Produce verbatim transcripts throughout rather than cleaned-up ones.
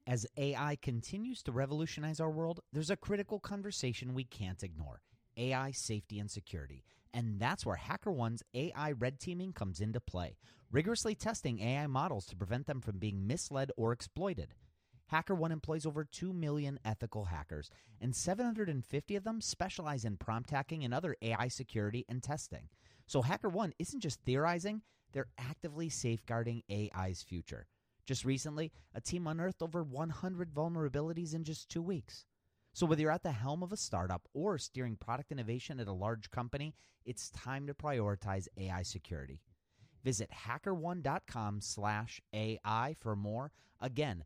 As A I continues to revolutionize our world, there's a critical conversation we can't ignore: A I safety and security. And that's where HackerOne's A I red teaming comes into play, rigorously testing A I models to prevent them from being misled or exploited. HackerOne employs over two million ethical hackers, and seven hundred fifty of them specialize in prompt hacking and other A I security and testing. So HackerOne isn't just theorizing, they're actively safeguarding A I's future. Just recently, a team unearthed over one hundred vulnerabilities in just two weeks. So whether you're at the helm of a startup or steering product innovation at a large company, it's time to prioritize A I security. Visit hackerone.com slash AI for more. Again,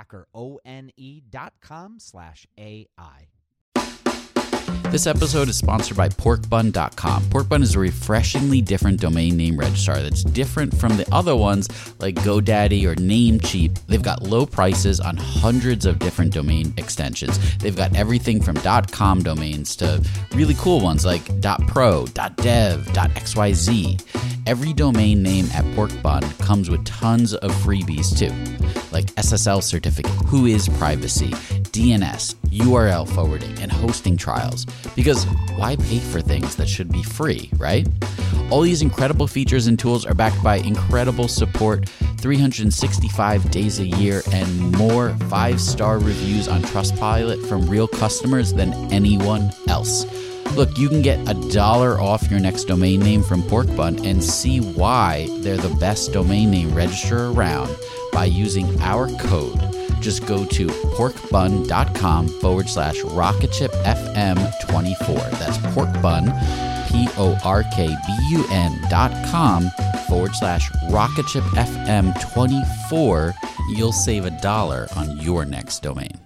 hackerone.com slash AI. This episode is sponsored by pork bun dot com. Porkbun is a refreshingly different domain name registrar that's different from the other ones like GoDaddy or Namecheap. They've got low prices on hundreds of different domain extensions. They've got everything from .com domains to really cool ones like .pro, .dev, .xyz. Every domain name at Porkbun comes with tons of freebies too, like S S L certificate, Whois privacy, D N S, U R L forwarding, and hosting trials. Because why pay for things that should be free, right? All these incredible features and tools are backed by incredible support, three hundred sixty-five days a year, and more five-star reviews on Trustpilot from real customers than anyone else. Look, you can get a dollar off your next domain name from Porkbun and see why they're the best domain name registrar around by using our code. Just go to porkbun.com forward slash rocketshipfm24. That's porkbun, P-O-R-K-B-U-N dot com forward slash rocketshipfm24. You'll save a dollar on your next domain.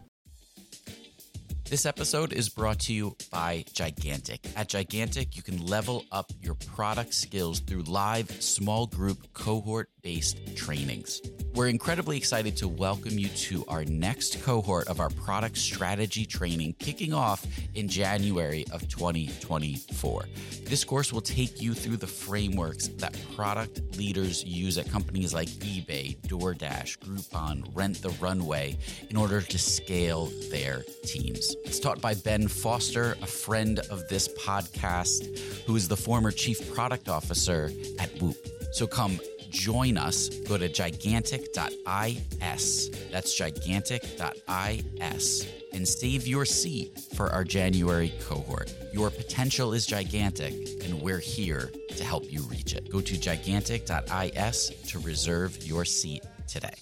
This episode is brought to you by Gigantic. At Gigantic, you can level up your product skills through live, small group, cohort-based trainings. We're incredibly excited to welcome you to our next cohort of our product strategy training, kicking off in January of twenty twenty-four. This course will take you through the frameworks that product leaders use at companies like eBay, DoorDash, Groupon, Rent the Runway in order to scale their teams. It's taught by Ben Foster, a friend of this podcast, who is the former chief product officer at Whoop. So come join us. Go to gigantic dot is. That's gigantic dot is and save your seat for our January cohort. Your potential is gigantic, and we're here to help you reach it. Go to gigantic dot is to reserve your seat today.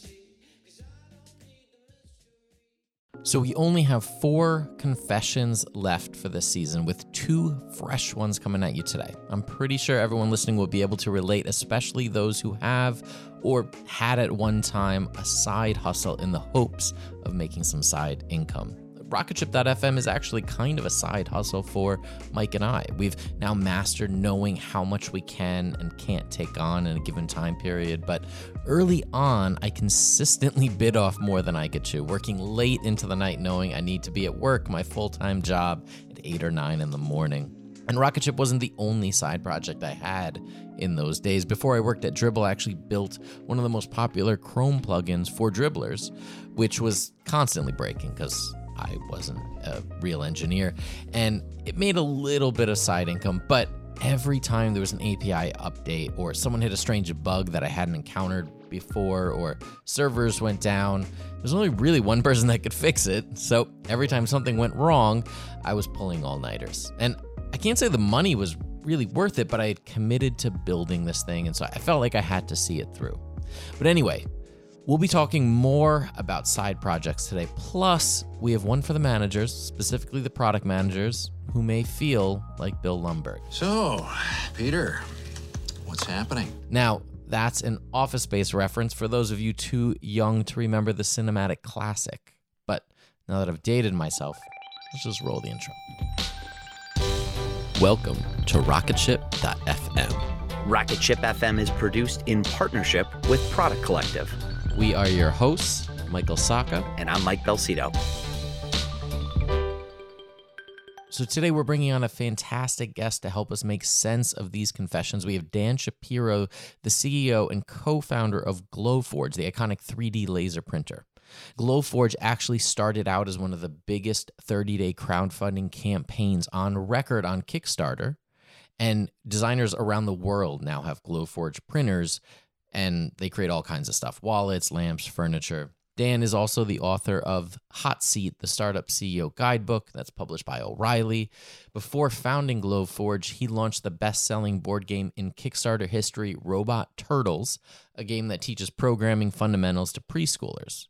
So we only have four confessions left for this season, with two fresh ones coming at you today. I'm pretty sure everyone listening will be able to relate, especially those who have or had at one time a side hustle in the hopes of making some side income. Rocketship dot f m is actually kind of a side hustle for Mike and I. We've now mastered knowing how much we can and can't take on in a given time period, but early on, I consistently bit off more than I could chew, working late into the night knowing I need to be at work, my full-time job, at eight or nine in the morning. And Rocketship wasn't the only side project I had in those days. Before I worked at Dribbble, I actually built one of the most popular Chrome plugins for dribblers, which was constantly breaking because I wasn't a real engineer, and it made a little bit of side income, but every time there was an A P I update or someone hit a strange bug that I hadn't encountered before or servers went down, there's only really one person that could fix it. So every time something went wrong, I was pulling all-nighters. And I can't say the money was really worth it, but I had committed to building this thing, and so I felt like I had to see it through. But anyway, we'll be talking more about side projects today. Plus, we have one for the managers, specifically the product managers, who may feel like Bill Lumbergh. So, Peter, what's happening? Now, that's an Office Space reference for those of you too young to remember the cinematic classic. But now that I've dated myself, let's just roll the intro. Welcome to Rocketship dot f m. Rocketship F M is produced in partnership with Product Collective. We are your hosts, Michael Sacca. And I'm Mike Belsito. So today we're bringing on a fantastic guest to help us make sense of these confessions. We have Dan Shapiro, the C E O and co-founder of Glowforge, the iconic three D laser printer. Glowforge actually started out as one of the biggest thirty-day crowdfunding campaigns on record on Kickstarter, and designers around the world now have Glowforge printers, and they create all kinds of stuff, wallets, lamps, furniture. Dan is also the author of Hot Seat, the Startup C E O Guidebook that's published by O'Reilly. Before founding Glowforge, he launched the best-selling board game in Kickstarter history, Robot Turtles, a game that teaches programming fundamentals to preschoolers.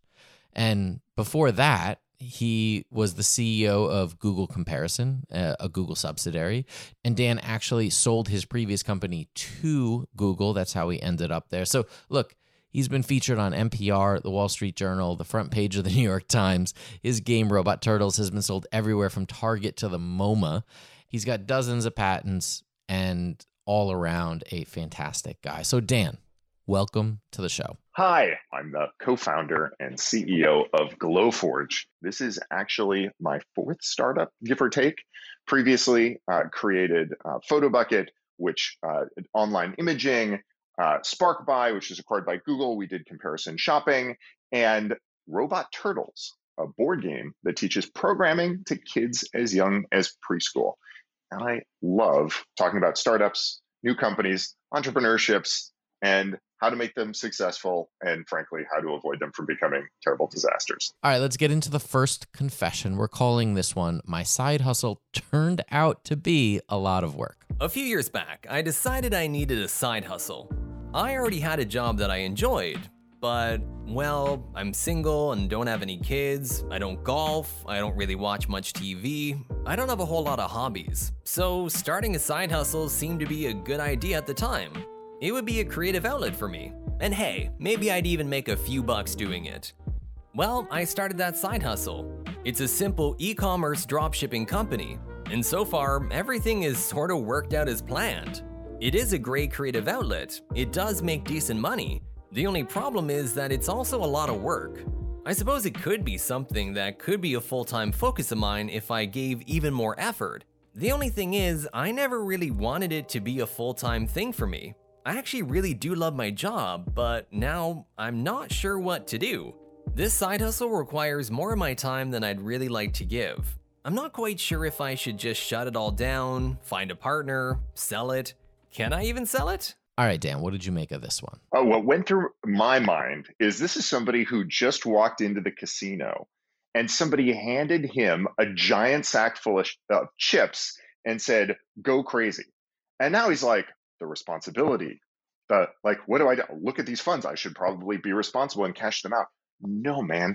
And before that, he was the C E O of Google Comparison, a Google subsidiary. And Dan actually sold his previous company to Google. That's how he ended up there. So look, he's been featured on N P R, The Wall Street Journal, the front page of the New York Times. His game, Robot Turtles, has been sold everywhere from Target to the MoMA. He's got dozens of patents and all around a fantastic guy. So Dan, welcome to the show. Hi, I'm the co-founder and C E O of Glowforge. This is actually my fourth startup, give or take. Previously uh, created uh, PhotoBucket, which uh, online imaging, uh, SparkBuy, which is acquired by Google. We did comparison shopping, and Robot Turtles, a board game that teaches programming to kids as young as preschool. And I love talking about startups, new companies, entrepreneurships, and how to make them successful, and frankly, how to avoid them from becoming terrible disasters. All right, let's get into the first confession. We're calling this one, My Side Hustle Turned Out to Be a Lot of Work. A few years back, I decided I needed a side hustle. I already had a job that I enjoyed, but, well, I'm single and don't have any kids, I don't golf, I don't really watch much T V, I don't have a whole lot of hobbies. So starting a side hustle seemed to be a good idea at the time. It would be a creative outlet for me. And hey, maybe I'd even make a few bucks doing it. Well, I started that side hustle. It's a simple e-commerce dropshipping company, and so far, everything is sort of worked out as planned. It is a great creative outlet. It does make decent money. The only problem is that it's also a lot of work. I suppose it could be something that could be a full-time focus of mine if I gave even more effort. The only thing is, I never really wanted it to be a full-time thing for me. I actually really do love my job, but now I'm not sure what to do. This side hustle requires more of my time than I'd really like to give. I'm not quite sure if I should just shut it all down, find a partner, sell it. Can I even sell it? All right, Dan, what did you make of this one? Oh, what went through my mind is this is somebody who just walked into the casino and somebody handed him a giant sack full of uh, chips and said, go crazy. And now he's like, the responsibility, the like, what do I do? Look at these funds. I should probably be responsible and cash them out. No, man,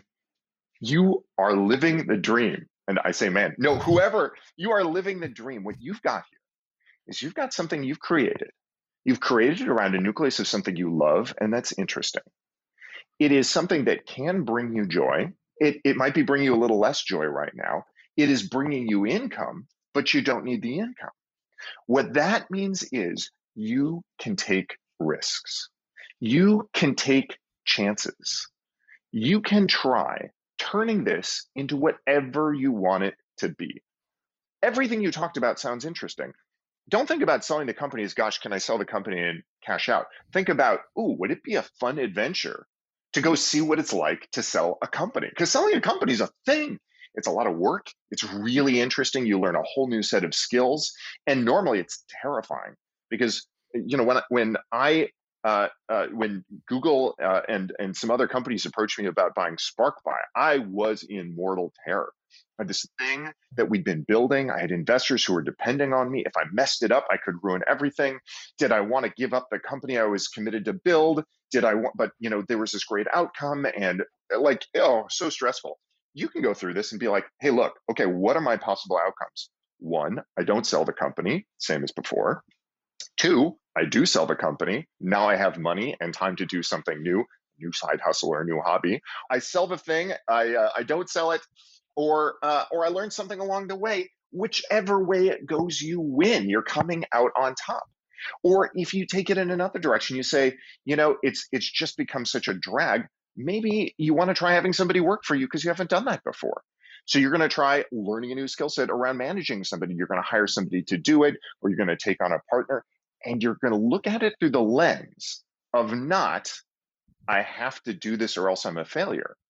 you are living the dream. And I say, man, no, whoever, you are living the dream. What you've got here is you've got something you've created. You've created it around a nucleus of something you love, and that's interesting. It is something that can bring you joy. It, it might be bringing you a little less joy right now. It is bringing you income, but you don't need the income. What that means is you can take risks. You can take chances. You can try turning this into whatever you want it to be. Everything you talked about sounds interesting. Don't think about selling the company as, gosh, can I sell the company and cash out? Think about, ooh, would it be a fun adventure to go see what it's like to sell a company? Because selling a company is a thing. It's a lot of work. It's really interesting. You learn a whole new set of skills. And normally it's terrifying because, you know, when, when I, uh, uh, when Google uh, and, and some other companies approached me about buying SparkBuy, I was in mortal terror. I had this thing that we'd been building. I had investors who were depending on me. If I messed it up, I could ruin everything. Did I want to give up the company I was committed to build? Did I want, but you know, there was this great outcome and like, oh, so stressful. You can go through this and be like, hey, look, okay, what are my possible outcomes? One, I don't sell the company, same as before. Two, I do sell the company. Now I have money and time to do something new, new side hustle or a new hobby. I sell the thing, I uh, I don't sell it, or uh, or I learn something along the way. Whichever way it goes, you win. You're coming out on top. Or if you take it in another direction, you say, you know, it's it's just become such a drag. Maybe you want to try having somebody work for you because you haven't done that before. So you're going to try learning a new skill set around managing somebody. You're going to hire somebody to do it, or you're going to take on a partner, and you're going to look at it through the lens of not, I have to do this or else I'm a failure,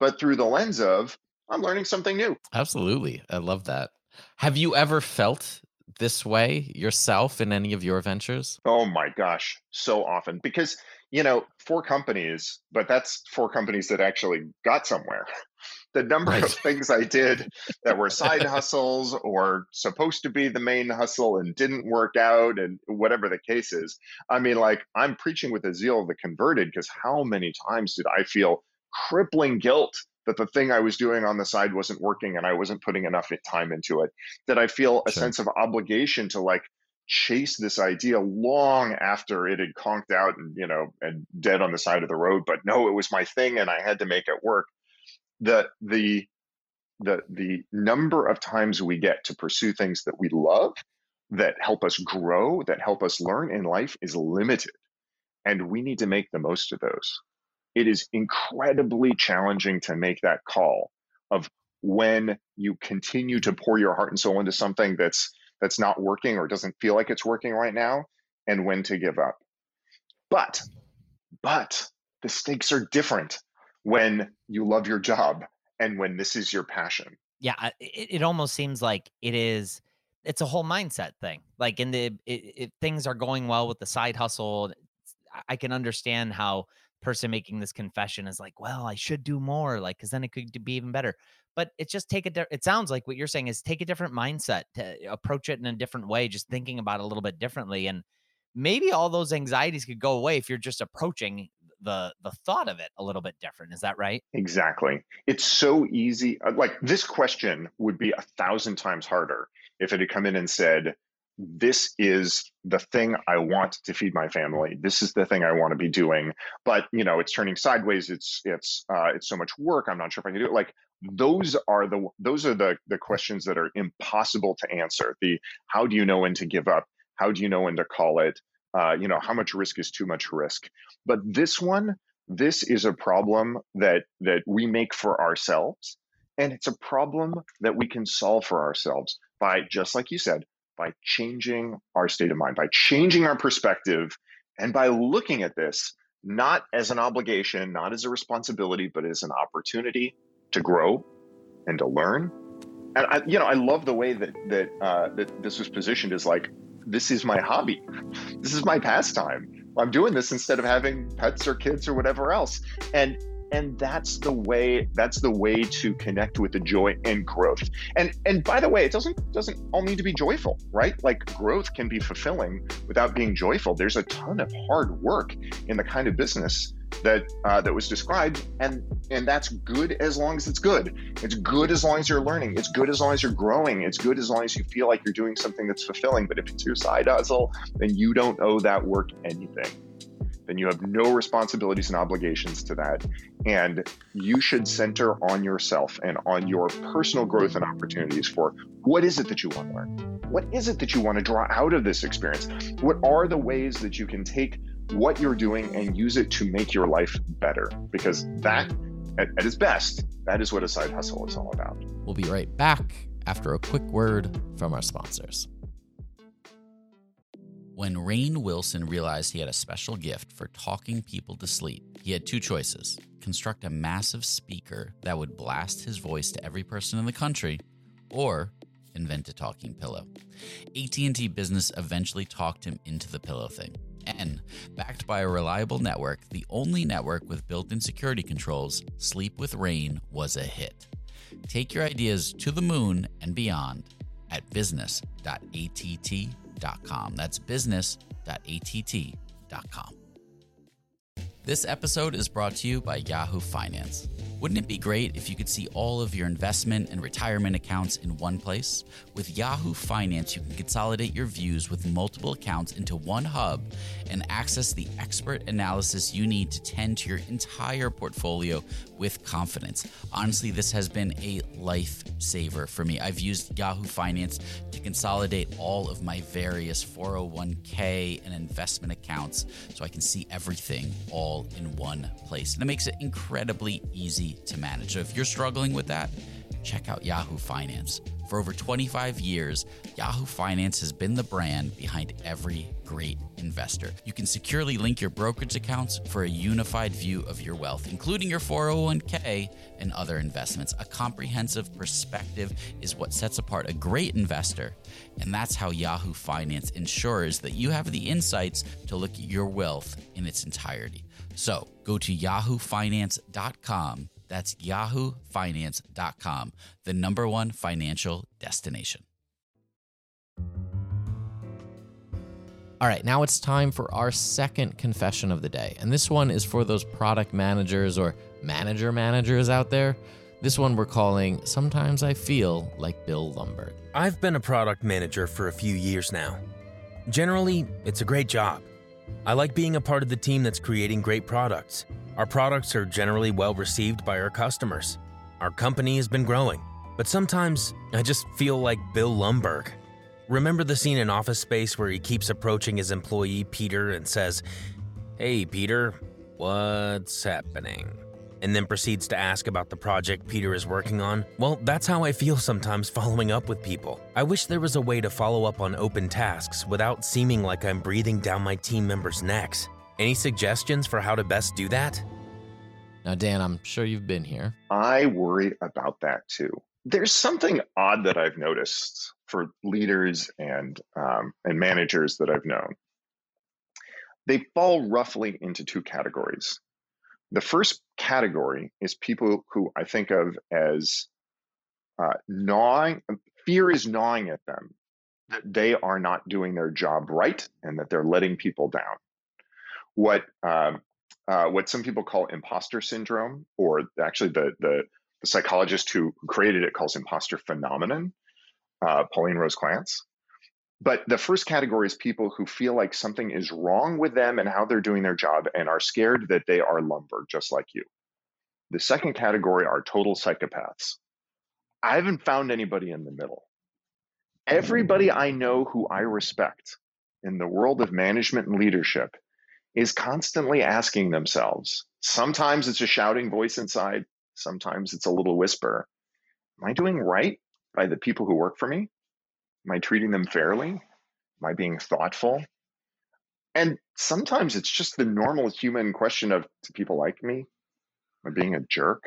but through the lens of, I'm learning something new. Absolutely. I love that. Have you ever felt this way yourself in any of your ventures? Oh my gosh, so often. Because, you know, four companies, but that's four companies that actually got somewhere. The number Right. of things I did that were side hustles or supposed to be the main hustle and didn't work out, and whatever the case is. I mean, like, I'm preaching with the zeal of the converted, because how many times did I feel crippling guilt that the thing I was doing on the side wasn't working and I wasn't putting enough time into it? That I feel a Sure. sense of obligation to like chase this idea long after it had conked out and, you know, and dead on the side of the road. But no, it was my thing and I had to make it work. The the the the number of times we get to pursue things that we love, that help us grow, that help us learn in life is limited. And we need to make the most of those. It is incredibly challenging to make that call of when you continue to pour your heart and soul into something that's that's not working or doesn't feel like it's working right now, and when to give up. But but the stakes are different when you love your job and when this is your passion. Yeah, I- it, it almost seems like it is. It's a whole mindset thing. Like in the it, it, things are going well with the side hustle. I- I can understand how person making this confession is like, well, I should do more, like, because then it could be even better. But it's just take a. di- It sounds like what you're saying is take a different mindset to approach it in a different way, just thinking about it a little bit differently, and maybe all those anxieties could go away if you're just approaching the the thought of it a little bit different. Is that right? Exactly. It's so easy. uh, Like, this question would be a thousand times harder if it had come in and said, this is the thing I want to feed my family. This is the thing I want to be doing. But, you know, it's turning sideways. It's, it's, uh, it's so much work. I'm not sure if I can do it. Like, those are the, those are the, the questions that are impossible to answer. The, how do you know when to give up? How do you know when to call it? Uh, you know, how much risk is too much risk? But this one, this is a problem that that we make for ourselves, and it's a problem that we can solve for ourselves by, just like you said, by changing our state of mind, by changing our perspective, and by looking at this not as an obligation, not as a responsibility, but as an opportunity to grow and to learn. And I, you know, I love the way that that uh, that this was positioned as like, this is my hobby, this is my pastime. I'm doing this instead of having pets or kids or whatever else. And and that's the way that's the way to connect with the joy and growth. And and by the way, it doesn't doesn't all need to be joyful, right? Like, growth can be fulfilling without being joyful. There's a ton of hard work in the kind of business that uh, that was described, and and that's good as long as it's good. It's good as long as you're learning. It's good as long as you're growing. It's good as long as you feel like you're doing something that's fulfilling. But if it's your side hustle, then you don't owe that work anything. Then you have no responsibilities and obligations to that. And you should center on yourself and on your personal growth and opportunities for what is it that you want to learn? What is it that you want to draw out of this experience? What are the ways that you can take what you're doing and use it to make your life better? Because that, at, at its best, that is what a side hustle is all about. We'll be right back after a quick word from our sponsors. When Rainn Wilson realized he had a special gift for talking people to sleep, he had two choices: construct a massive speaker that would blast his voice to every person in the country, or invent a talking pillow. A T and T Business eventually talked him into the pillow thing. And, backed by a reliable network, the only network with built-in security controls, Sleep with Rainn was a hit. Take your ideas to the moon and beyond at business dot A T T dot com. That's business dot A T T dot com. This episode is brought to you by Yahoo Finance. Wouldn't it be great if you could see all of your investment and retirement accounts in one place? With Yahoo Finance, you can consolidate your views with multiple accounts into one hub and access the expert analysis you need to tend to your entire portfolio with confidence. Honestly, this has been a lifesaver for me. I've used Yahoo Finance to consolidate all of my various four oh one k and investment accounts so I can see everything all in one place. And it makes it incredibly easy to manage. So if you're struggling with that, check out Yahoo Finance. For over twenty-five years, Yahoo Finance has been the brand behind every great investor. You can securely link your brokerage accounts for a unified view of your wealth, including your four oh one k and other investments. A comprehensive perspective is what sets apart a great investor, and that's how Yahoo Finance ensures that you have the insights to look at your wealth in its entirety. So go to yahoo finance dot com. That's yahoo finance dot com, the number one financial destination. All right, now it's time for our second confession of the day. And this one is for those product managers or manager managers out there. This one we're calling Sometimes I Feel Like Bill Lumbergh. I've been a product manager for a few years now. Generally, it's a great job. I like being a part of the team that's creating great products. Our products are generally well received by our customers. Our company has been growing, but sometimes I just feel like Bill Lumbergh. Remember the scene in Office Space where he keeps approaching his employee Peter and says, "Hey Peter, what's happening?" and then proceeds to ask about the project Peter is working on? Well, that's how I feel sometimes following up with people. I wish there was a way to follow up on open tasks without seeming like I'm breathing down my team members' necks. Any suggestions for how to best do that? Now, Dan, I'm sure you've been here. I worry about that too. There's something odd that I've noticed for leaders and um, and managers that I've known. They fall roughly into two categories. The first category is people who I think of as uh, gnawing, fear is gnawing at them, that they are not doing their job right and that they're letting people down. What uh, uh, what some people call imposter syndrome, or actually the, the, the psychologist who created it calls imposter phenomenon, uh, Pauline Rose Clance. But the first category is people who feel like something is wrong with them and how they're doing their job and are scared that they are Lumbergh, just like you. The second category are total psychopaths. I haven't found anybody in the middle. Everybody I know who I respect in the world of management and leadership is constantly asking themselves, sometimes it's a shouting voice inside, sometimes it's a little whisper, am I doing right by the people who work for me? Am I treating them fairly? Am I being thoughtful? And sometimes it's just the normal human question of, do people like me? Am I being a jerk?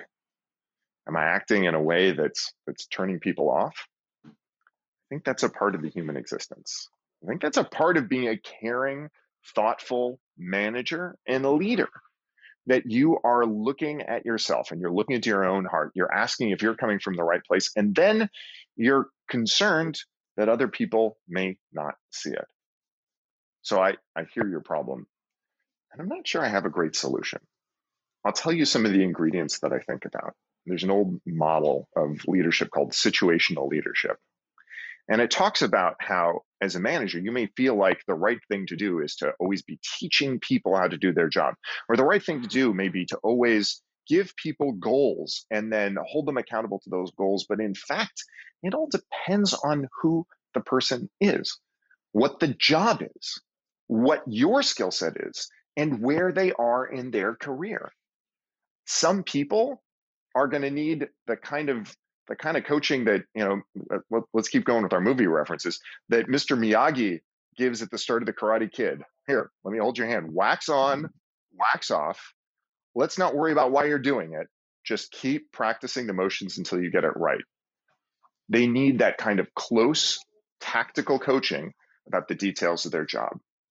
Am I acting in a way that's that's turning people off? I think that's a part of the human existence. I think that's a part of being a caring, thoughtful manager and a leader, that you are looking at yourself and you're looking into your own heart. You're asking if you're coming from the right place, and then you're concerned that other people may not see it. So I, I hear your problem, and I'm not sure I have a great solution. I'll tell you some of the ingredients that I think about. There's an old model of leadership called situational leadership. And it talks about how, as a manager, you may feel like the right thing to do is to always be teaching people how to do their job, or the right thing to do may be to always give people goals and then hold them accountable to those goals. But in fact, it all depends on who the person is, what the job is, what your skill set is, and where they are in their career. Some people are going to need the kind of the kind of coaching that, you know, let's keep going with our movie references, that Mister Miyagi gives at the start of The Karate Kid. Here, let me hold your hand. Wax on, wax off. Let's not worry about why you're doing it. Just keep practicing the motions until you get it right. They need that kind of close, tactical coaching about the details of their job.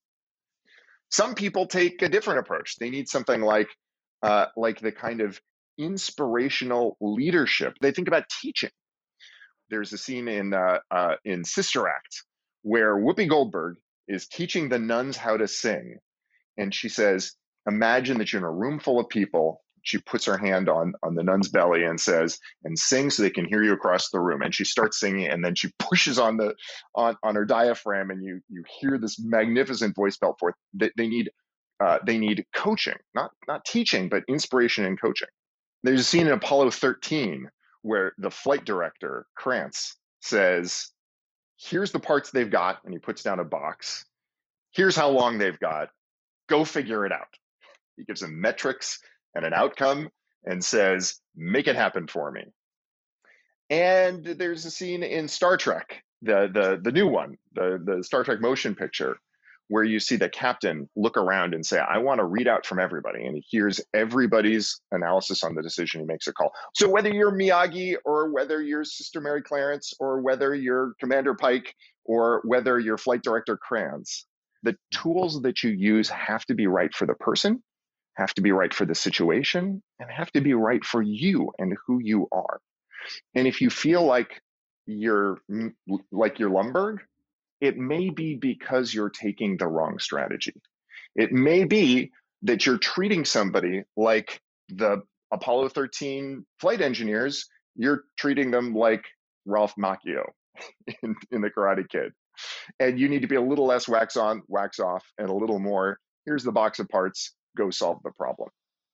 Some people take a different approach. They need something like, uh, like the kind of inspirational leadership. They think about teaching. There's a scene in uh, uh, in Sister Act where Whoopi Goldberg is teaching the nuns how to sing, and she says, imagine that you're in a room full of people. She puts her hand on, on the nun's belly and says, and sing so they can hear you across the room. And she starts singing, and then she pushes on the on, on her diaphragm, and you you hear this magnificent voice belt forth. They, they need uh, they need coaching, not not teaching, but inspiration and coaching. There's a scene in Apollo thirteen where the flight director, Krantz, says, here's the parts they've got, and he puts down a box. Here's how long they've got. Go figure it out. He gives them metrics and an outcome and says, make it happen for me. And there's a scene in Star Trek, the the the new one, the the Star Trek motion picture, where you see the captain look around and say, I want to read out from everybody. And he hears everybody's analysis on the decision. He makes a call. So whether you're Miyagi or whether you're Sister Mary Clarence or whether you're Commander Pike or whether you're Flight Director Kranz, the tools that you use have to be right for the person, have to be right for the situation, and have to be right for you and who you are. And if you feel like you're like you're Lumbergh, it may be because you're taking the wrong strategy. It may be that you're treating somebody like the Apollo thirteen flight engineers. You're treating them like Ralph Macchio in, in The Karate Kid. And you need to be a little less wax on, wax off, and a little more, here's the box of parts, go solve the problem.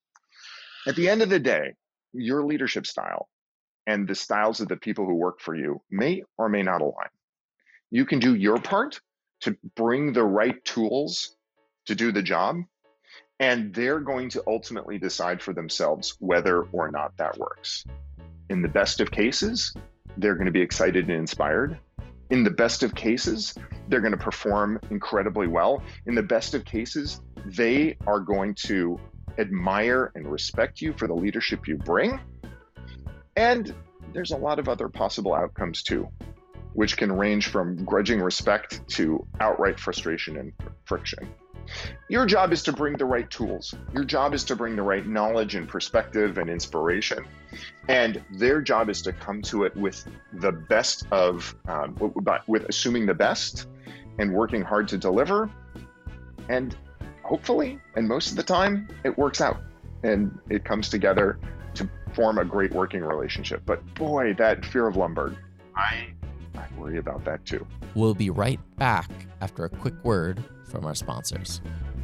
At the end of the day, your leadership style and the styles of the people who work for you may or may not align. You can do your part to bring the right tools to do the job, and they're going to ultimately decide for themselves whether or not that works. In the best of cases, they're going to be excited and inspired. In the best of cases, they're going to perform incredibly well. In the best of cases, they are going to admire and respect you for the leadership you bring. And there's a lot of other possible outcomes too, which can range from grudging respect to outright frustration and friction. Your job is to bring the right tools. Your job is to bring the right knowledge and perspective and inspiration. And their job is to come to it with the best of, um, with assuming the best and working hard to deliver. And hopefully, and most of the time, it works out and it comes together to form a great working relationship. But boy, that fear of Lumbergh, I, I worry about that too. We'll be right back after a quick word from our sponsors.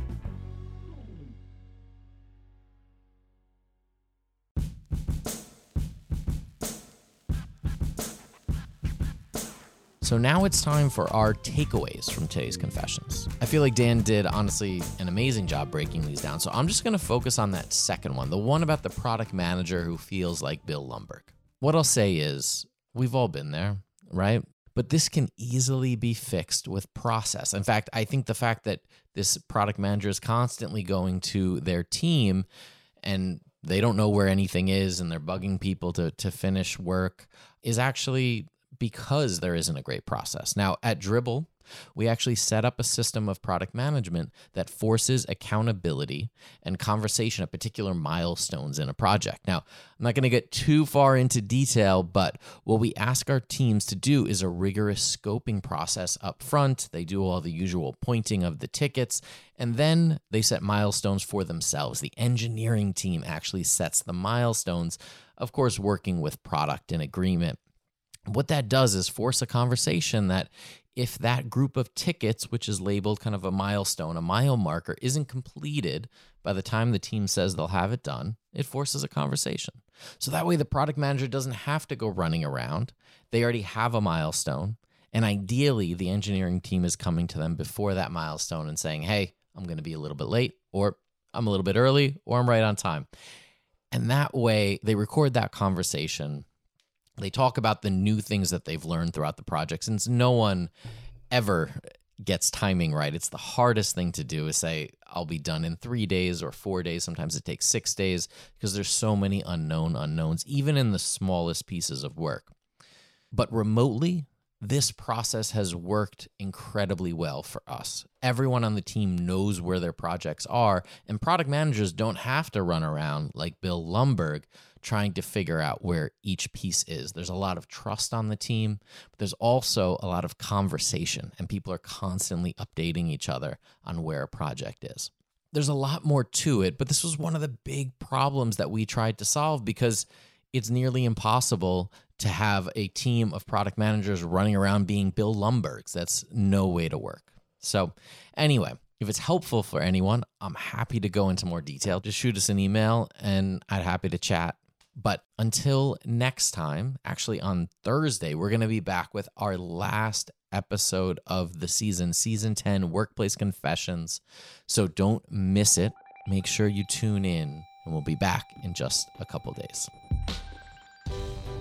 So now it's time for our takeaways from today's confessions. I feel like Dan did, honestly, an amazing job breaking these down. So I'm just going to focus on that second one, the one about the product manager who feels like Bill Lumbergh. What I'll say is, we've all been there, right? But this can easily be fixed with process. In fact, I think the fact that this product manager is constantly going to their team and they don't know where anything is and they're bugging people to, to finish work is actually because there isn't a great process. Now, at Dribbble, we actually set up a system of product management that forces accountability and conversation at particular milestones in a project. Now, I'm not going to get too far into detail, but what we ask our teams to do is a rigorous scoping process up front. They do all the usual pointing of the tickets, and then they set milestones for themselves. The engineering team actually sets the milestones, of course, working with product and agreement. What that does is force a conversation that if that group of tickets, which is labeled kind of a milestone, a mile marker, isn't completed by the time the team says they'll have it done, it forces a conversation. So that way the product manager doesn't have to go running around. They already have a milestone. And ideally, the engineering team is coming to them before that milestone and saying, hey, I'm going to be a little bit late, or I'm a little bit early, or I'm right on time. And that way they record that conversation. They talk about the new things that they've learned throughout the project, since no one ever gets timing right. It's the hardest thing to do is say, I'll be done in three days or four days. Sometimes it takes six days because there's so many unknown unknowns, even in the smallest pieces of work. But remotely, this process has worked incredibly well for us. Everyone on the team knows where their projects are, and product managers don't have to run around like Bill Lumbergh trying to figure out where each piece is. There's a lot of trust on the team, but there's also a lot of conversation, and people are constantly updating each other on where a project is. There's a lot more to it, but this was one of the big problems that we tried to solve because it's nearly impossible to have a team of product managers running around being Bill Lumberghs. That's no way to work. So anyway, if it's helpful for anyone, I'm happy to go into more detail. Just shoot us an email and I'd happy to chat. But until next time, actually on Thursday, we're going to be back with our last episode of the season, season ten, Workplace Confessions. So don't miss it. Make sure you tune in, and we'll be back in just a couple days.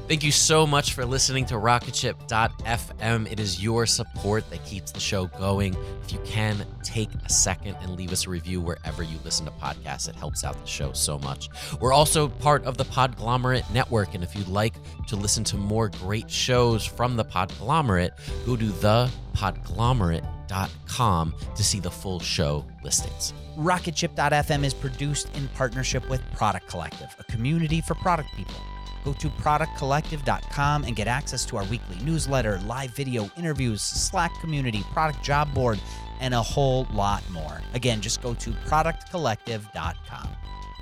Thank you so much for listening to rocket ship dot f m. It is your support that keeps the show going. If you can, take a second and leave us a review wherever you listen to podcasts. It helps out the show so much. We're also part of the Podglomerate Network, and if you'd like to listen to more great shows from the Podglomerate, go to the podglomerate dot com to see the full show listings. rocket ship dot f m is produced in partnership with Product Collective, a community for product people. Go to product collective dot com and get access to our weekly newsletter, live video interviews, Slack community, product job board, and a whole lot more. Again, just go to product collective dot com.